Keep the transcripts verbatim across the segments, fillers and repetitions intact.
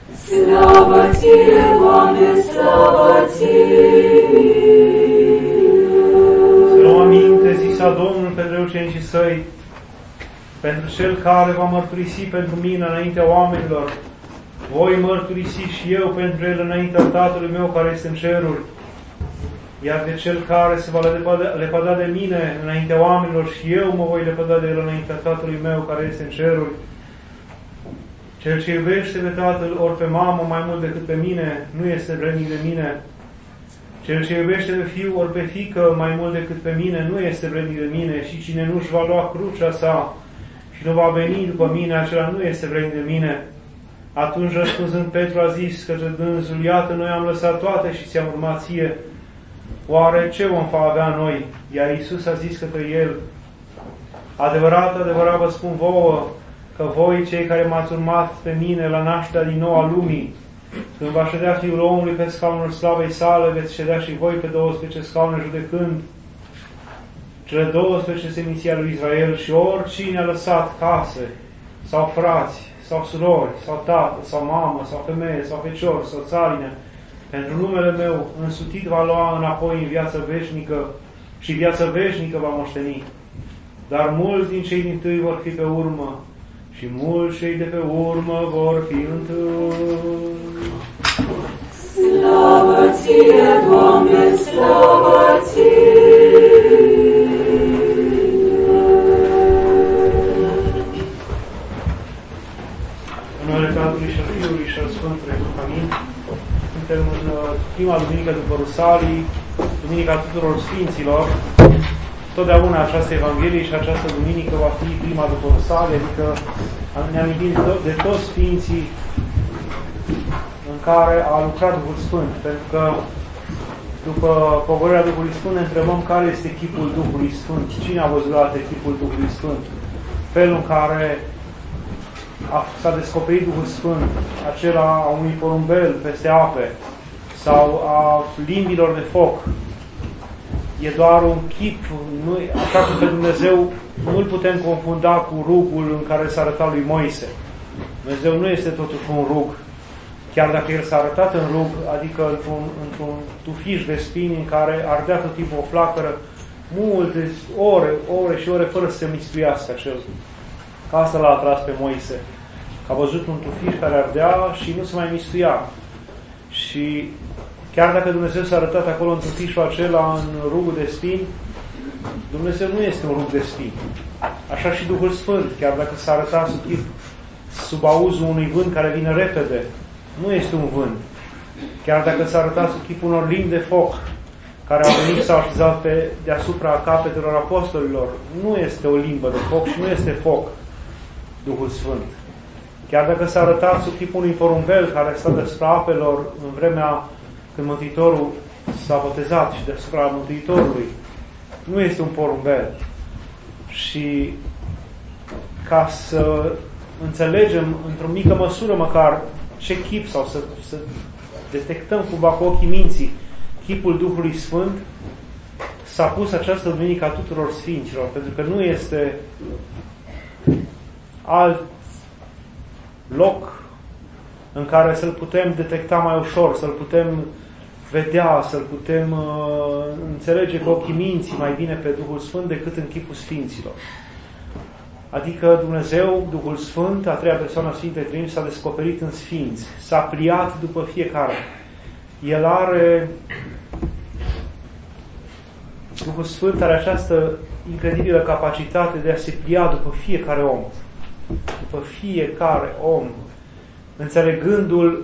Slavă Ție, Doamne, slavă Ție! Să luăm aminte, zisa Domnul pentru ucenicii Săi, pentru Cel care va mărturisi pentru mine înaintea oamenilor, voi mărturisi și eu pentru El înaintea Tatălui meu care este în ceruri. Iar de Cel care se va lepăda de mine înaintea oamenilor, și eu mă voi lepăda de El înaintea Tatălui meu care este în ceruri. Cel ce iubește pe Tatăl ori pe mamă mai mult decât pe mine, nu este vrednic de mine. Cel ce iubește pe fiu ori pe fiică mai mult decât pe mine, nu este vrednic de mine. Și cine nu-și va lua crucea sa și nu va veni după mine, acela nu este vrednic de mine. Atunci, răspunzând, Petru a zis către dânsul: iată, noi am lăsat toate și ți-am urmat ție. Oare ce vom avea noi? Iar Iisus a zis către el: adevărat, adevărat vă spun vouă, că voi, cei care m-ați urmat pe mine la nașterea din nou a lumii, când va ședea Fiul omului pe scaunul slavei sale, veți ședea și voi pe douăsprezece scaune judecând cele douăsprezece seminții ale lui Israel. Și oricine a lăsat case, sau frați, sau surori, sau tată, sau mamă, sau femeie, sau fecior, sau țarine, pentru numele meu, însutit va lua înapoi în viață veșnică și viață veșnică va moșteni. Dar mulți din cei dintâi vor fi pe urmă și mulți cei de pe urmă vor fi întâi. Slavă Ție, Doamne, slavă Ție! În numele Tatălui și al Fiului și al Sfântului Amin. Suntem în prima duminică după Rusalii, Duminica tuturor Sfinților. Totdeauna această Evanghelie și această duminică va fi prima după Rusalii, adică ne amintim de toți Sfinții în care a lucrat Duhul Sfânt, pentru că după pogorârea Duhului Sfânt ne întrebăm care este chipul Duhului Sfânt, cine a văzut la chipul Duhului Sfânt, felul în care a, s-a descoperit Duhul Sfânt, acela a unui porumbel peste ape sau a limbilor de foc. E doar un chip, nu, așa cum pe Dumnezeu nu-L putem confunda cu rugul în care s-a arătat lui Moise. Dumnezeu nu este totuși un rug, chiar dacă El s-a arătat în rug, adică într-un, într-un tufiș de spini în care ardea tot timpul o flacără, multe ore, ore și ore, fără să se mistuiască acel. Ca asta l-a atras pe Moise. A văzut un tufiș care ardea și nu se mai mistuia. Și chiar dacă Dumnezeu s-a arătat acolo în tufișul acela, în rugul de spini, Dumnezeu nu este un rug de spini. Așa și Duhul Sfânt, chiar dacă s-a arătat sub, chip, sub auzul unui vânt care vine repede, nu este un vânt. Chiar dacă s-a arătat sub chipul unor limbi de foc, care au venit s-au așezat pe deasupra capetelor apostolilor, nu este o limbă de foc și nu este foc Duhul Sfânt. Chiar dacă s-a arătat sub chipul unui porumbel care stă deasupra apelor în vremea când Mântuitorul s-a botezat și deasupra Mântuitorului, nu este un porumbel. Și ca să înțelegem într-o mică măsură măcar ce chip, sau să, să detectăm cumva cu ochii minții chipul Duhului Sfânt, s-a pus această duminică a tuturor Sfinților, pentru că nu este alt loc în care să-L putem detecta mai ușor, să-L putem vedea, să-L putem uh, înțelege cu ochii minții mai bine pe Duhul Sfânt decât în chipul Sfinților. Adică Dumnezeu, Duhul Sfânt, a treia persoană a Sfintei Trăimi, s-a descoperit în Sfinți, s-a pliat după fiecare. El are, Duhul Sfânt are această incredibilă capacitate de a se plia după fiecare om. După fiecare om, înțelegându-l,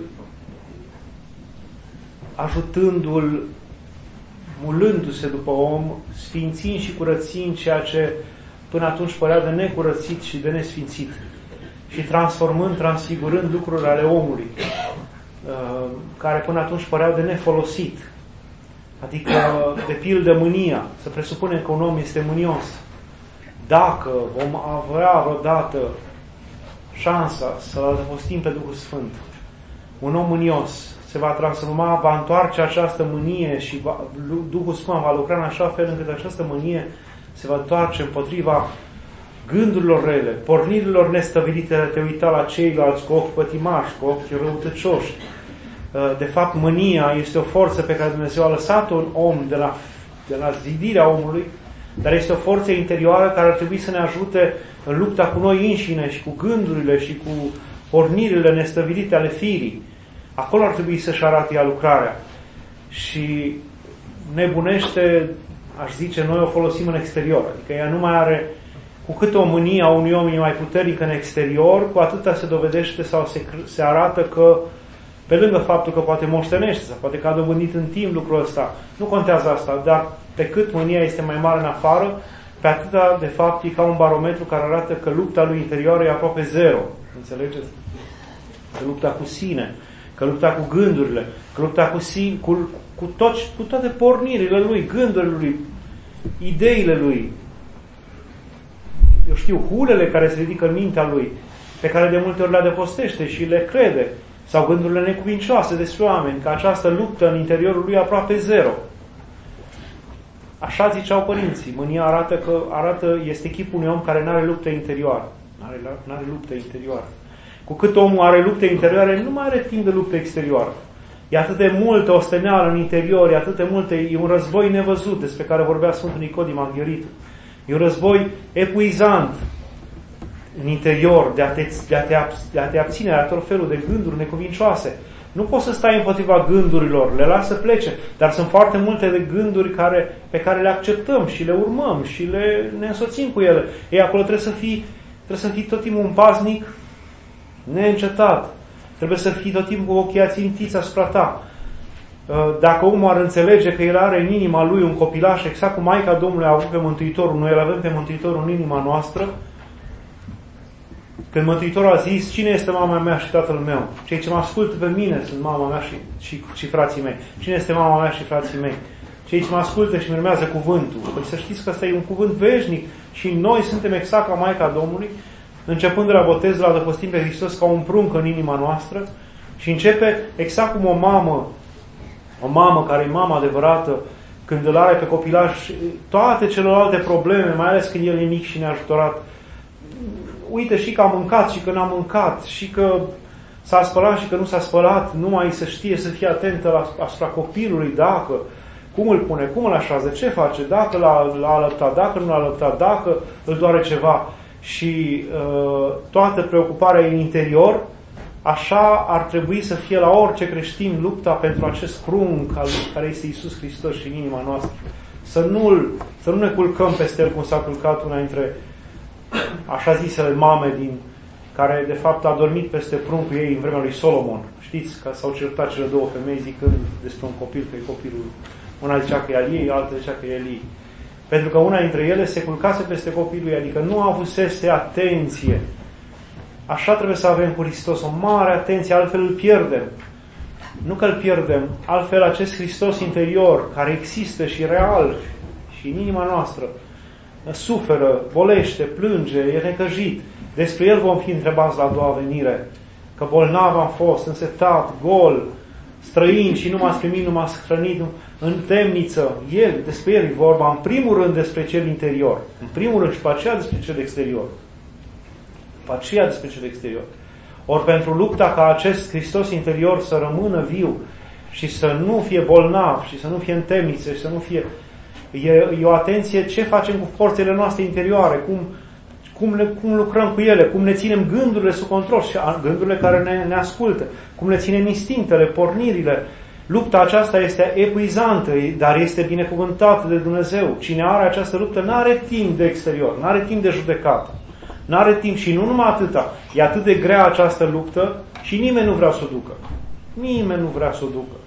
ajutându-l, mulându-se după om, sfințind și curățind ceea ce până atunci părea de necurățit și de nesfințit și transformând, transfigurând lucruri ale omului care până atunci păreau de nefolosit. Adică, de pildă, mânia. Să presupunem că un om este mânios. Dacă vom avea vreodată șansa să-L adăpostim pe Duhul Sfânt, un om mânios se va transforma, va întoarce această mânie și va, Duhul Sfânt va lucra în așa fel încât această mânie se va întoarce împotriva gândurilor rele, pornirilor nestăvilite de a te uita la ceilalți cu ochi pătimași, cu ochi răutăcioși. De fapt, mânia este o forță pe care Dumnezeu a lăsat un om de la, de la zidirea omului, dar este o forță interioară care ar trebui să ne ajute în lupta cu noi înșine și cu gândurile și cu pornirile nestăvilite ale firii. Acolo ar trebui să-și arate ea lucrarea. Și nebunește, aș zice, noi o folosim în exterior. Adică ea nu mai are, cu cât o mânie a unui om e mai puternică în exterior, cu atâta se dovedește sau se, se arată că, pe lângă faptul că poate moștenește sau poate că a dobândit în timp lucrul ăsta, nu contează asta, dar pe cât mânia este mai mare în afară, pe atâta, de fapt, e ca un barometru care arată că lupta lui interioară e aproape zero. Înțelegeți? Că lupta cu sine, că lupta cu gândurile, că lupta cu, sine, cu, cu, tot, cu toate pornirile lui, gândurile lui, ideile lui, eu știu, hulele care se ridică în mintea lui, pe care de multe ori le adăpostește și le crede, sau gândurile necuvincioase despre oameni, că această luptă în interiorul lui e aproape zero. Așa ziceau părinții. Mânia arată că arată, este chipul unui om care nu are luptă interioară. Nu are, n-are luptă interioară. Cu cât omul are luptă interioară, nu mai are timp de luptă exterioară. E atât de multă osteneală în interior, e atât de multe, e un război nevăzut despre care vorbea Sfântul Nicodim Aghioritul. E un război epuizant în interior, de a te, de a te, de a te abține de tot felul de gânduri necuvincioase. Nu poți să stai împotriva gândurilor, le lasă plece, dar sunt foarte multe de gânduri care, pe care le acceptăm și le urmăm și le, ne însoțim cu ele. Ei, acolo trebuie să fii, trebuie să fii tot timpul un paznic neîncetat. Trebuie să fii tot timpul cu ochii ațintiți asupra ta. Dacă omul ar înțelege că el are în inima lui un copilaș, exact cum Maica Domnului a avut pe Mântuitorul, noi îl avem pe Mântuitorul în inima noastră, când Mântuitorul a zis, cine este mama mea și tatăl meu? Cei ce mă ascultă pe mine sunt mama mea și, și, și frații mei. Cine este mama mea și frații mei? Cei ce mă ascultă și mi urmează cuvântul. Păi să știți că ăsta e un cuvânt veșnic și noi suntem exact ca Maica Domnului, începând de la botez, la adăpostim pe Hristos ca un prunc în inima noastră și începe exact cum o mamă, o mamă care e mama adevărată, când îl are pe copilaș, toate celelalte probleme, mai ales când el e mic și neajutorat, uite și că a mâncat și că n-a mâncat și că s-a spălat și că nu s-a spălat, numai să știe, să fie atentă la, asupra copilului, dacă, cum îl pune, cum îl așează, ce face, dacă l-a, l-a alăptat, dacă nu l-a alăptat, dacă îl doare ceva și uh, toată preocuparea în interior, așa ar trebui să fie la orice creștin lupta pentru acest prunc al care este Iisus Hristos și în inima noastră. Să, nu-l, să nu ne culcăm peste el cum s-a culcat una dintre așa zisele mame din care de fapt a dormit peste pruncul ei în vremea lui Solomon. Știți că s-au certat cele două femei zicând despre un copil că e copilul. Una zicea că e al ei, alta zicea că e el ei. Pentru că una dintre ele se culcase peste copilul ei, adică nu avusese atenție. Așa trebuie să avem cu Hristos, o mare atenție, altfel îl pierdem. Nu că îl pierdem, altfel acest Hristos interior, care există și real și în inima noastră, suferă, bolește, plânge, e necăjit. Despre el vom fi întrebați la a doua venire. Că bolnav am fost, însetat, gol, străin și nu m-ați primit, nu m-ați hrănit, în temniță. El, despre el e vorba, în primul rând despre cel interior. În primul rând și pe aceea despre cel exterior. Pe aceea despre cel exterior. Ori pentru lupta ca acest Hristos interior să rămână viu și să nu fie bolnav și să nu fie în temniță și să nu fie... E, e o atenție ce facem cu forțele noastre interioare, cum, cum, le, cum lucrăm cu ele, cum ne ținem gândurile sub control și gândurile care ne, ne ascultă, cum le ținem instinctele, pornirile. Lupta aceasta este epuizantă, dar este binecuvântată de Dumnezeu. Cine are această luptă n-are timp de exterior, n-are timp de judecată, n-are timp și nu numai atâta. E atât de grea această luptă și nimeni nu vrea să o ducă. Nimeni nu vrea să o ducă.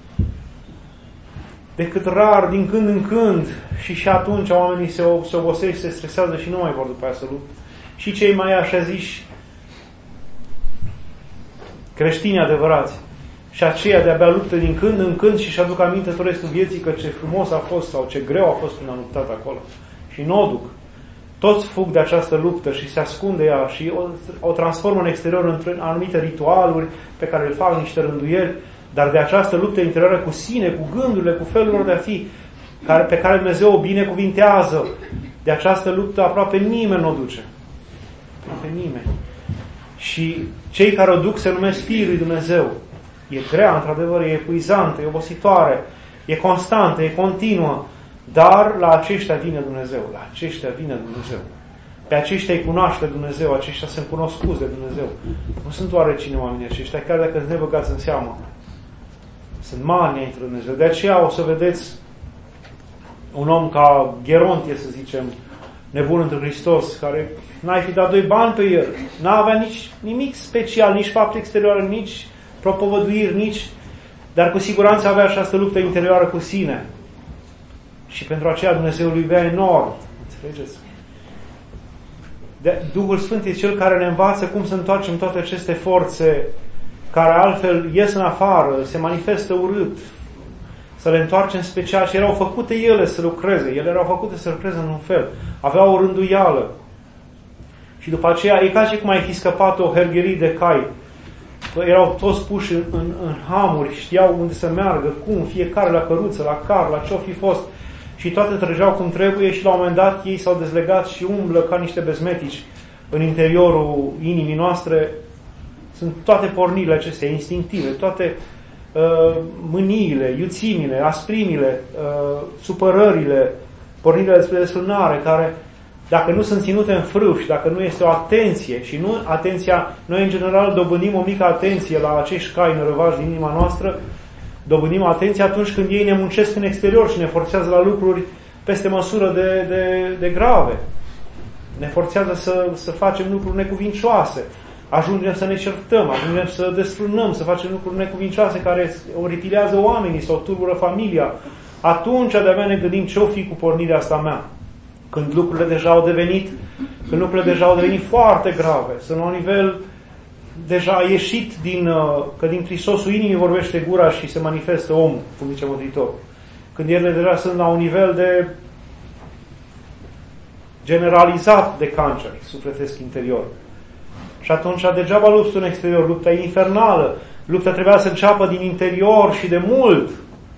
Decât rar, din când în când, și și atunci oamenii se, se obosesc, se stresează și nu mai vor după aia să luptă. Și cei mai așa ziși creștini adevărați. Și aceia de-abia luptă din când în când și își aduc aminte tot restul vieții că ce frumos a fost sau ce greu a fost când a luptat acolo. Și nu o duc. Toți fug de această luptă și se ascunde ea și o, o transformă în exterior în anumite ritualuri pe care le fac niște rânduieli. Dar de această luptă interioară cu sine, cu gândurile, cu felul de a fi, care, pe care Dumnezeu o binecuvintează, de această luptă aproape nimeni nu o duce. pe nimeni. Și cei care o duc se numesc Fiii lui Dumnezeu. E grea, într-adevăr, e epuizantă, e obositoare, e constantă, e continuă, dar la aceștia vine Dumnezeu, la aceștia vine Dumnezeu. Pe aceștia îi cunoaște Dumnezeu, aceștia sunt cunoscuți de Dumnezeu. Nu sunt oarecine oamenii aceștia, chiar dacă ne băgați în seamă. Sunt mari înainte de Dumnezeu. De aceea o să vedeți un om ca Gerontie, să zicem, nebun între Hristos, care n-ai fi dat doi bani pe el, n-avea nici nimic special, nici fapte exterioare, nici propovăduiri, nici... Dar cu siguranță avea această luptă interioară cu sine. Și pentru aceea Dumnezeu îl iubea enorm. Înțelegeți? De, Duhul Sfânt e Cel care ne învață cum să întoarcem toate aceste forțe care altfel ies în afară, se manifestă urât, să le întoarcem special și erau făcute ele să lucreze. Ele erau făcute să lucreze în un fel. Aveau o rânduială. Și după aceea e ca și cum ai fi scăpat o hergherie de cai. Erau toți puși în, în, în hamuri, știau unde să meargă, cum, fiecare la căruță, la car, la ce-o fi fost. Și toate trăgeau cum trebuie și la un moment dat ei s-au dezlegat și umblă ca niște bezmetici în interiorul inimii noastre. Sunt toate pornirile acestea instinctive, toate uh, mâniile, iuțimile, asprimile, uh, supărările, pornirile despre desfrânare, care, dacă nu sunt ținute în frâu și dacă nu este o atenție, și nu atenția, noi în general dobândim o mică atenție la acești cai nărăvași din inima noastră, dobândim atenție atunci când ei ne muncesc în exterior și ne forțează la lucruri peste măsură de, de, de grave. Ne forțează să, să facem lucruri necuvincioase. Ajungem să ne certăm, ajungem să desfrânăm, să facem lucruri necuvincioase care oripilează oamenii sau tulbură familia. Atunci de-abia ne gândim ce-o fi cu pornirea asta mea. Când lucrurile deja au devenit, când lucrurile deja au devenit foarte grave, sunt la un nivel deja ieșit din, că din trisosul inimii vorbește gura și se manifestă omul, cum zice Mântuitorul. Când ele deja sunt la un nivel de generalizat de cancer sufletesc interior. Și atunci degeaba lupți în exterior, lupta e infernală, lupta trebuia să înceapă din interior și de mult.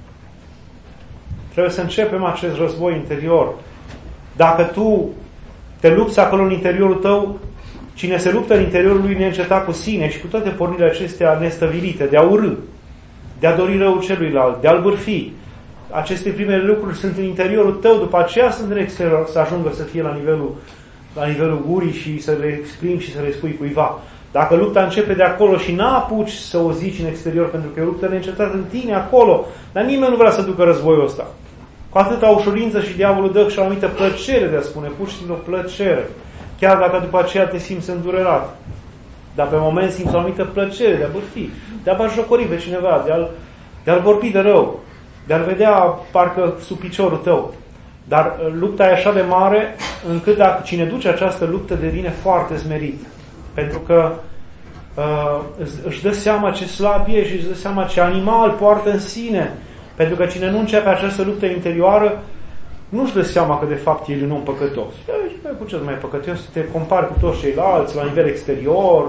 Trebuie să începem acest război interior. Dacă tu te lupți acolo în interiorul tău, cine se luptă în interiorul lui neîncetat cu sine și cu toate pornirile acestea nestăvilite, de a urâ, de a dori răul celuilalt, de a-l bârfi. Aceste primele lucruri sunt în interiorul tău, după aceea sunt în exterior, să ajungă să fie la nivelul, la nivelul gurii și să le exprimi și să le spui cuiva. Dacă lupta începe de acolo și n-apuci să o zici în exterior, pentru că e o luptă neîncetată în tine acolo, dar nimeni nu vrea să ducă războiul ăsta. Cu atâta ușurință și diavolul dă și o anumită plăcere de a spune, pur și simplu o plăcere. Chiar dacă după aceea te simți îndurerat. Dar pe moment simți o anumită plăcere de a bârfi, de a batjocori pe cineva, de a-l, de a-l vorbi de rău, de a-l vedea parcă sub piciorul tău. Dar lupta e așa de mare încât dacă cine duce această luptă devine foarte smerit. Pentru că uh, își dă seama ce slab e și își dă seama ce animal poartă în sine. Pentru că cine nu începe această luptă interioară, nu-și dă seama că de fapt el e un om păcătos. Cu ce mai păcătos? Te compari cu toți ceilalți la nivel exterior,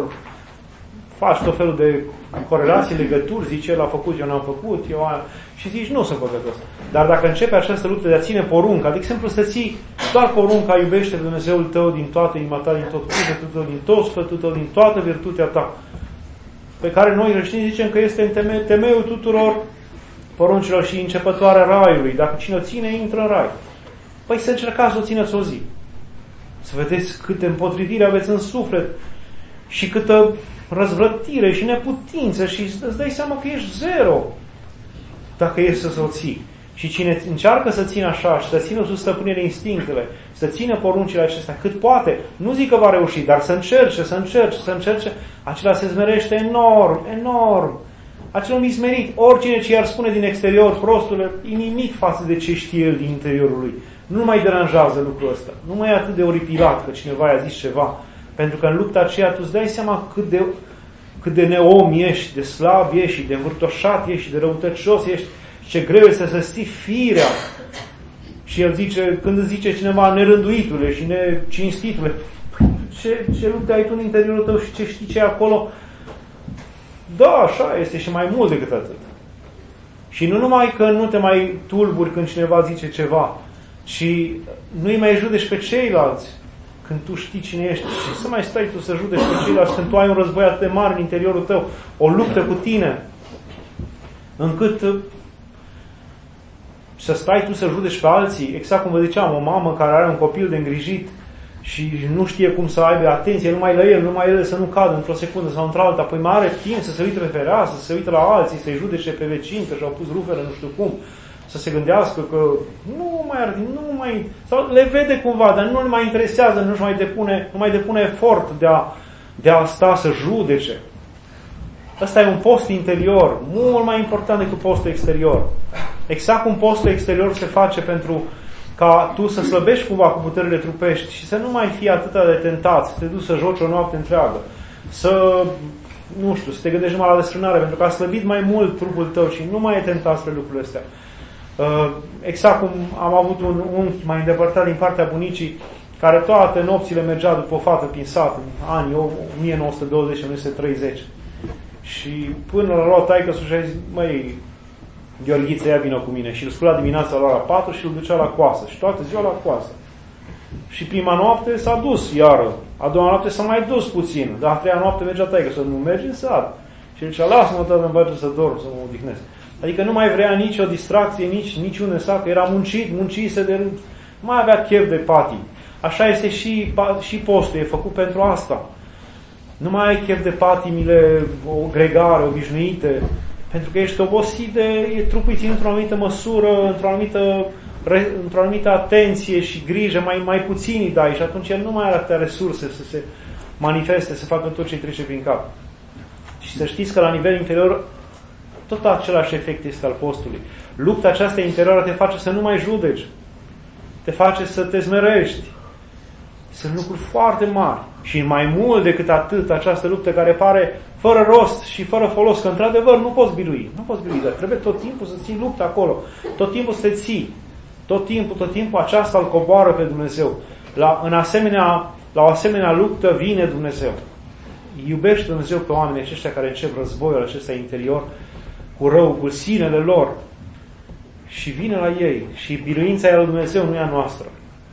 faci tot felul de corelații, legături, zici, el a făcut, eu n-am făcut, eu am... și zici, nu sunt păcătos. Dar dacă începe această luptă de a ține porunca, de exemplu să ții doar porunca, iubește pe Dumnezeul tău din toată inima ta, din tot sufletul tău, din tot sfătul tău, din toată virtutea ta, pe care noi creștini zicem că este în teme, temeiul tuturor poruncilor și începătoarea raiului. Dacă cine o ține, intră în rai. Păi să încercați să o țineți o zi. Să vedeți câte împotrivire aveți în suflet și câtă răzvrătire și neputință și îți dai seama că ești zero dacă ești să o ții. Și cine încearcă să țină așa și să țină sub stăpânire instinctele, să țină poruncile acestea cât poate, nu zic că va reuși, dar să încerce, să încerce, să încerce, acela se smerește enorm, enorm. Acel om smerit, oricine ce i-ar spune din exterior, prostule, e nimic față de ce știe el din interiorul lui. Nu mai deranjează lucrul ăsta. Nu mai e atât de oripilat că cineva i-a zis ceva. Pentru că în lupta aceea tu îți dai seama cât de, cât de neom ești, de slab ești, de învârtoșat ești, de răutăcios ești, ce greu este să ții firea. Și el zice, când îți zice cineva nerânduitule și necinstitule, ce, ce lupte ai tu în interiorul tău și ce știi ce e acolo? Da, așa este și mai mult decât atât. Și nu numai că nu te mai tulburi când cineva zice ceva, ci nu-i mai judeci pe ceilalți. când tu știi cine ești și să mai stai tu să judeci pe ceilalți când tu ai un război atât de mare în interiorul tău, o luptă cu tine, încât să stai tu să judeci pe alții, exact cum vă ziceam, o mamă care are un copil de îngrijit și nu știe cum să aibă atenție numai la el, numai el să nu cadă într-o secundă sau într-alta, păi mai are timp să se uite pe fereastră, să se uite la alții, să-i judece pe vecini, că și-au pus rufele nu știu cum, să se gândească că nu mai are, nu mai, sau le vede cumva, dar nu le mai interesează, nu mai depune, nu mai depune efort de a, de a sta să judece. Ăsta e un post interior, mult mai important decât postul exterior. Exact cum postul exterior se face pentru ca tu să slăbești cumva cu puterile trupești și să nu mai fii atât de tentat, să te duci să joci o noapte întreagă, să, nu știu, să te gândești numai la desfrânare, pentru că a slăbit mai mult trupul tău și nu mai e tentat spre lucrurile astea. Exact cum am avut un unchi mai îndepărtat din partea bunicii, care toate nopțile mergea după o fată prin sat, în anii o mie nouă sute douăzeci - o mie nouă sute treizeci. Și până l-a luat taică-sul și a zis, măi, Gheorghiță, ia vină cu mine. Și îl scula dimineața la ora patru și îl ducea la coasă. Și toată ziua la coasă. Și prima noapte s-a dus iară. A doua noapte s-a mai dus puțin. Dar a treia noapte mergea taică să nu mergi în sat. Și el zicea, lasă-mă, tată, îmi bage să dorm, să mă odihnesc. Adică nu mai vrea nicio distracție, nici niciun sat, că era muncit, muncise de rând. Nu mai avea chef de patii. Așa este și, și postul, e făcut pentru asta. Nu mai ai chef de patimile o gregare, obișnuite, pentru că ești obosit de, e trupul ținut într-o anumită măsură, într-o anumită, într-o anumită atenție și grijă, mai, mai puțin îi dai și atunci el nu mai are atâtea resurse să se manifeste, să facă tot ce îi trece prin cap. Și să știți că la nivel interior tot același efect este al postului. Lupta aceasta interioară te face să nu mai judeci, te face să te smerești. Sunt lucruri foarte mari. Și mai mult decât atât, această luptă care pare fără rost și fără folos, că într-adevăr nu poți birui. Nu poți birui, dar trebuie tot timpul să ții lupta acolo. Tot timpul să te ții. Tot timpul, tot timpul aceasta îl coboară pe Dumnezeu. La, în asemenea, la o asemenea luptă vine Dumnezeu. Iubește Dumnezeu pe oamenii aceștia care încep războiul acesta interior cu rău, cu sinele lor. Și vine la ei. Și biruința e a lui Dumnezeu, nu e a noastră.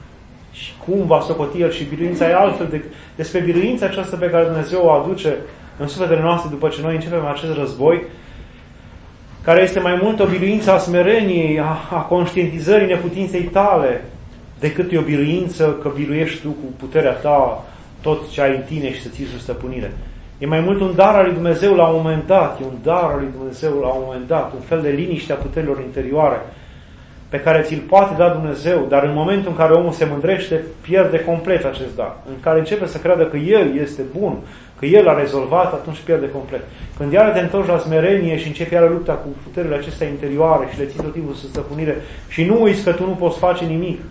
Și cum va socoti El și biruința e altfel de, despre biruința aceasta pe care Dumnezeu o aduce în sufletele noastre după ce noi începem acest război, care este mai mult o biruință a smereniei, a, a conștientizării neputinței tale, decât e o biruință că biruiești tu cu puterea ta tot ce ai în tine și să ții sub stăpânire. E mai mult un dar al lui Dumnezeu la un moment dat, e un dar al lui Dumnezeu la un moment dat, un fel de liniște a puterilor interioare, pe care ți-l poate da Dumnezeu, dar în momentul în care omul se mândrește, pierde complet acest dar. În care începe să creadă că El este bun, că El a rezolvat, atunci pierde complet. Când iară te întorci la smerenie și începi iară lupta cu puterile acestea interioare și le ții tot timpul sub stăpânire și nu uiți că tu nu poți face nimic.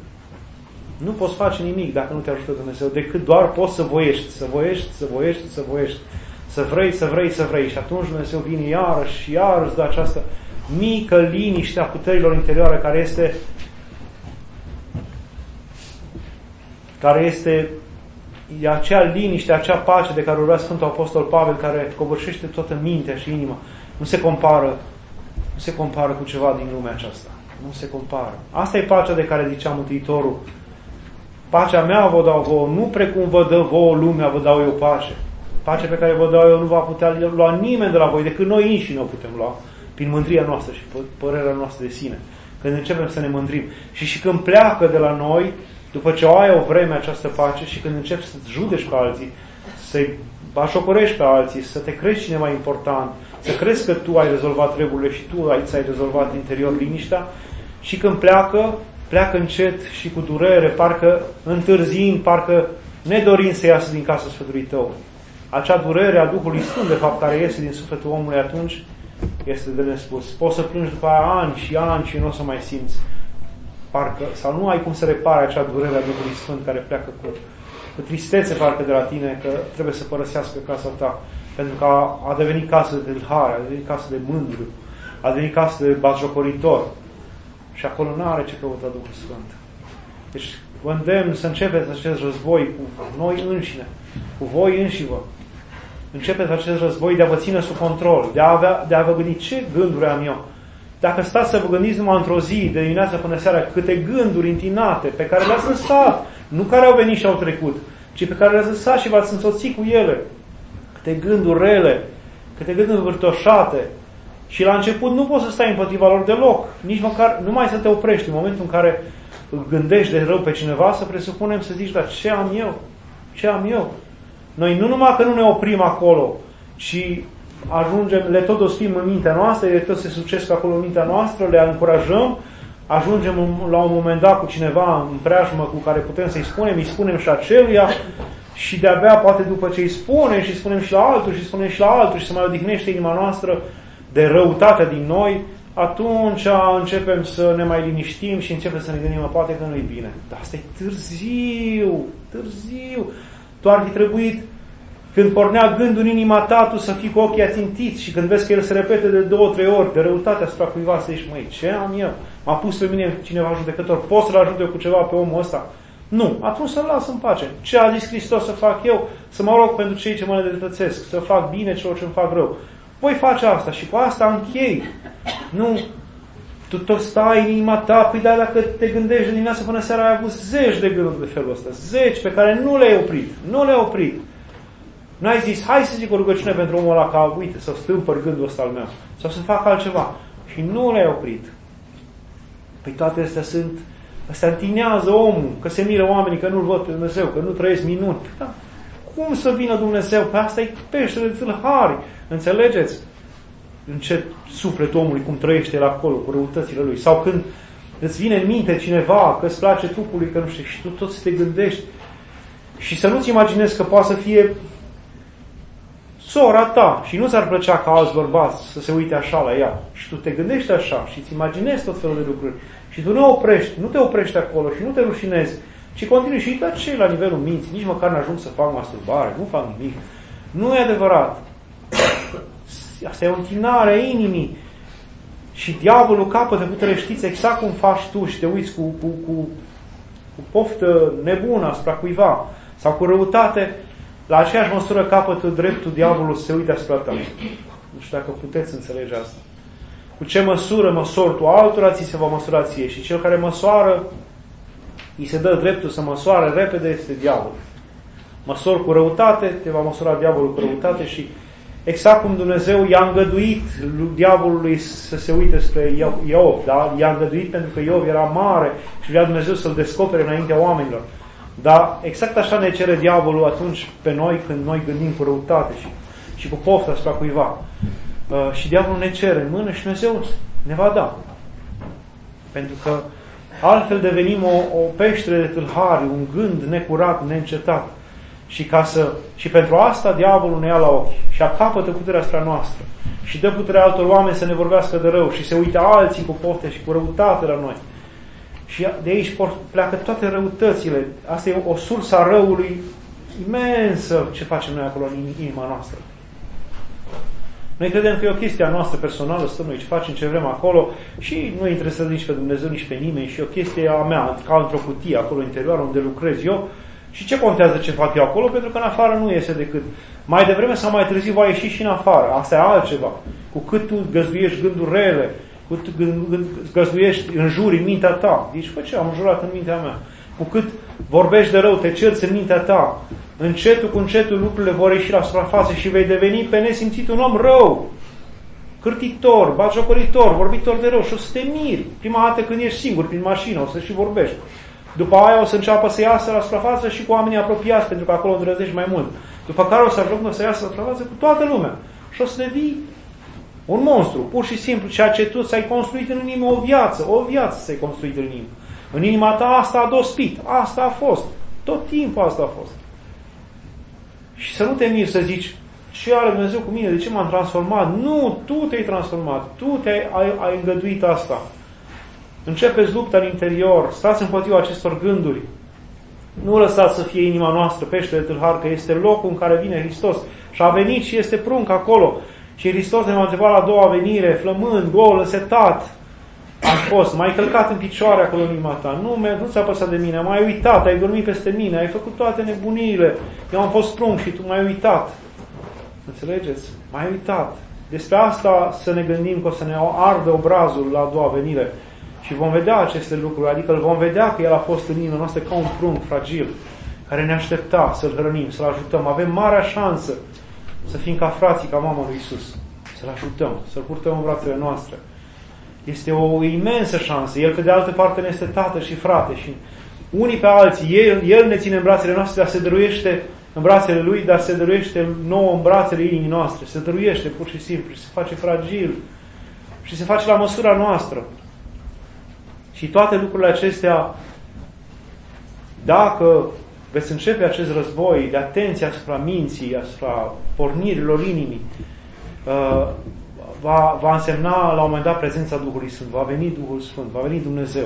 Nu poți face nimic dacă nu te ajută Dumnezeu, decât doar poți să voiești, să voiești, să voiești, să voiești, să vrei, să vrei, să vrei. Și atunci Dumnezeu vine iarăși și iarăși dă această mică liniște a puterilor interioare care este care este e acea liniște, acea pace de care vorbea Sfântul Apostol Pavel, care covârșește toată mintea și inima. Nu se compară nu se compară cu ceva din lumea aceasta. Nu se compară. Asta e pacea de care zicea Mântuitorul. Pacea mea vă dau vouă, nu precum vă dă vouă lumea, vă dau eu pace. Pacea pe care vă dau eu nu va putea lua nimeni de la voi, decât noi înșine o putem lua, prin mândria noastră și părerea noastră de sine. Când începem să ne mândrim. Și și când pleacă de la noi, după ce o ai o vreme această pace și când începi să judeci pe alții, să-i bașocorești pe alții, să te crezi cine mai important, să crezi că tu ai rezolvat treburile și tu ai, ți-ai rezolvat interior liniștea, și când pleacă, pleacă încet și cu durere, parcă întârziind, parcă nedorind să iasă din casa sufletului tău. Acea durere a Duhului Sfânt, de fapt, care iese din sufletul omului atunci, este de nespus. Poți să plângi după aia ani și ani și nu o să mai simți. Parcă, sau nu ai cum să repare acea durere a Duhului Sfânt care pleacă cu, cu tristețe parcă de la tine, că trebuie să părăsească casa ta. Pentru că a, a devenit casă de tâlhare, a devenit casă de mândru, a devenit casă de batjocoritor. Și acolo nu are ce căuta Duhul Sfânt. Deci vă îndemn să începeți acest război cu noi înșine, cu voi înșivă. Începeți acest război de a vă ține sub control, de a, avea, de a vă gândi ce gânduri am eu, Dacă stați să vă gândiți numai într-o zi, de dimineața până seara, câte gânduri întinate pe care le-ați lăsat, nu care au venit și au trecut, ci pe care le-ați lăsat și v-ați însoțit cu ele, câte gânduri rele, câte gânduri vârtoșate, și la început nu poți să stai împotriva lor deloc, nici măcar, numai să te oprești în momentul în care gândești de rău pe cineva, să presupunem să zici, dar ce am eu? Ce am eu? Noi nu numai că nu ne oprim acolo, ci ajungem, le tot ospim în mintea noastră, ele tot se succesc acolo în mintea noastră, le încurajăm, ajungem la un moment dat cu cineva în preajmă cu care putem să-i spunem, îi spunem și aceluia, și de-abia poate după ce îi spunem și spunem și la altul și spunem și la altul și se mai odihnește inima noastră de răutatea din noi, atunci începem să ne mai liniștim și începem să ne gândim, poate că nu-i bine. Dar asta e târziu, târziu. Tu ar fi trebuit, când pornea gândul în inima ta, tu să fii cu ochii ațintiți și când vezi că el se repete de două, trei ori, de răutate asupra cuiva, să zici, măi, ce am eu? M-a pus pe mine cineva judecător, pot să-l ajut eu cu ceva pe omul ăsta? Nu, atunci să-l las în pace. Ce a zis Hristos să fac eu? Să mă rog pentru cei ce mă nedreptățesc, să fac bine celor ce îmi fac rău. Voi face asta și cu asta închei. Nu, tu tot stai în inima ta, păi da, dacă te gândești de dimineața până seara, ai avut zeci de gânduri de felul ăsta, zeci pe care nu le-ai oprit, nu le-ai oprit. N-ai zis, hai să zic o rugăciune pentru omul ăla, ca, uite, să stâmpăr gândul ăsta al meu, sau să fac altceva. Și nu le-ai oprit. Păi toate astea sunt, astea întinează omul, că se miră oamenii, că nu-L văd pe Dumnezeu, că nu trăiesc minuni. Da. Cum să vină Dumnezeu? Păi asta e peștele de tâlhari. Înțelegeți? În ce sufletul omului, cum trăiește el acolo, cu răutățile lui. Sau când îți vine în minte cineva, că îți place trupului, că nu știu, și tu tot să te gândești. Și să nu-ți imaginezi că poate să fie sora ta și nu ți-ar plăcea ca alți bărbați să se uite așa la ea. Și tu te gândești așa și îți imaginezi tot felul de lucruri. Și tu nu oprești, nu te oprești acolo și nu te rușinezi, ci continui și uita ce la nivelul minții, nici măcar n-ajung să fac masturbare, nu fac nimic. Nu e adevărat. Asta e o închinare a inimii. Și diavolul capătă putere, știți exact cum faci tu și te uiți cu, cu, cu, cu poftă nebună asupra cuiva sau cu răutate, la aceeași măsură capătă dreptul diavolul să se uite asupra ta. Nu știu dacă puteți înțelege asta. Cu ce măsură măsori tu altora, ți se va măsura ție. Și cel care măsoară, îi se dă dreptul să măsoare repede, este diavolul. Măsori cu răutate, te va măsura diavolul cu răutate și exact cum Dumnezeu i-a îngăduit lui diavolului să se uite spre Iov, da? I-a îngăduit pentru că Iov era mare și vrea Dumnezeu să-l descopere înaintea oamenilor. Dar exact așa ne cere diavolul atunci pe noi când noi gândim cu răutate și, și cu poftă asupra cuiva. Uh, și diavolul ne cere în mână și Dumnezeu ne va da. Pentru că altfel devenim o, o peștere de tâlhari, un gând necurat, neîncetat. Și, ca să, și pentru asta diavolul ne ia la ochi și capătă puterea asupra noastră și dă puterea altor oameni să ne vorbească de rău și se uită alții cu pofte și cu răutate la noi. Și de aici pleacă toate răutățile. Asta e o, o sursă a răului imensă ce facem noi acolo în inima noastră. Noi credem că e o chestie a noastră personală, stăm noi ce facem, ce vrem acolo și nu interesează nici pe Dumnezeu, nici pe nimeni și e o chestie a mea, ca într-o cutie acolo interior unde lucrez eu. Și ce contează ce fac eu acolo? Pentru că în afară nu iese decât. Mai devreme sau mai târziu va ieși și în afară. Asta e altceva. Cu cât tu găzduiești gânduri rele, cu cât găzduiești înjuri în mintea ta. Zici, bă, ce am înjurat în mintea mea? Cu cât vorbești de rău, te cerți în mintea ta, încetul cu încetul lucrurile vor ieși la suprafață și vei deveni pe nesimțit un om rău. Cârtitor, batjocoritor, vorbitor de rău și o să te miri. Prima dată când ești singur prin mașină, o să și vorbești. După aia o să înceapă să iasă la suprafață și cu oamenii apropiați, pentru că acolo îndrăznești mai mult. După care o să ajungă să iasă la suprafață cu toată lumea. Și o să devii un monstru, pur și simplu, ceea ce tu ți-ai construit în inimă, o viață, o viață ți-ai construit în inimă. În inima ta asta a dospit, asta a fost. Tot timpul asta a fost. Și să nu te miri să zici, ce are Dumnezeu cu mine, de ce m-am transformat? Nu, tu te-ai transformat, tu te-ai ai, ai îngăduit asta. Începeți lupta în interior, stați împotriva acestor gânduri. Nu lăsați să fie inima noastră peștele de tâlhar, că este locul în care vine Hristos. Și a venit și este prunc acolo. Și Hristos ne va întreba la a doua venire, flămând, gol, însetat. Am fost, m-ai călcat în picioare acolo în inima ta. Nu, nu ți-a păsat de mine, m-ai uitat, ai dormit peste mine, ai făcut toate nebuniile. Eu am fost prunc și tu m-ai uitat. Înțelegeți? M-ai uitat. Despre asta să ne gândim că o să ne ardă obrazul la a doua venire și vom vedea aceste lucruri, adică îl vom vedea că El a fost în inima noastră ca un prunc fragil, care ne aștepta să-L hrănim, să-L ajutăm. Avem marea șansă să fim ca frații, ca mama lui Iisus, să-L ajutăm, să-L purtăm în brațele noastre. Este o imensă șansă. El, pe de altă parte, ne este tată și frate și unii pe alții. El, El ne ține în brațele noastre, dar se dăruiește în brațele Lui, dar se dăruiește nouă în brațele inimii noastre. Se dăruiește pur și simplu și se face fragil și se face la măsura noastră. Și toate lucrurile acestea, dacă veți începe acest război de atenție asupra minții, asupra pornirilor inimii, va, va însemna la un moment dat prezența Duhului Sfânt. Va veni Duhul Sfânt, va veni Dumnezeu.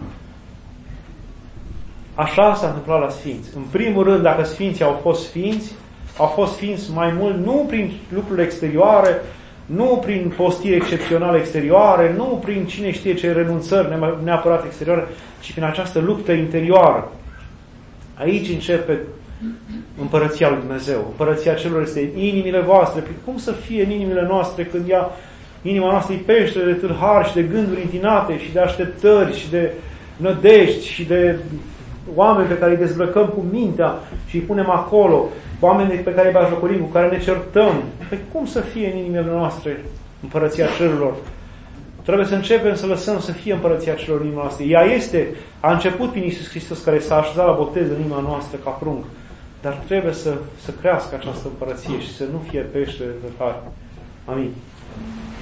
Așa s-a întâmplat la Sfinți. În primul rând, dacă Sfinții au fost Sfinți, au fost Sfinți mai mult nu prin lucruri exterioare, nu prin postiri excepționale exterioare, nu prin cine știe ce renunțări neapărat exterioare, ci prin această luptă interioară. Aici începe împărăția lui Dumnezeu. Împărăția celor este în inimile voastre. Cum să fie în inimile noastre când ea, inima noastră e peșteră de tâlhari și de gânduri întinate și de așteptări și de nădejdi și de oameni pe care îi dezbrăcăm cu mintea și îi punem acolo, oameni pe care îi bajocorim, cu care ne certăm. Păi cum să fie în inimile noastre împărăția cerurilor? Trebuie să începem să lăsăm să fie împărăția celor în inima noastră. Ea este, a început prin Iisus Hristos, care s-a așezat la botez în inima noastră ca prunc. Dar trebuie să, să crească această împărăție și să nu fie pește de tare. Amin.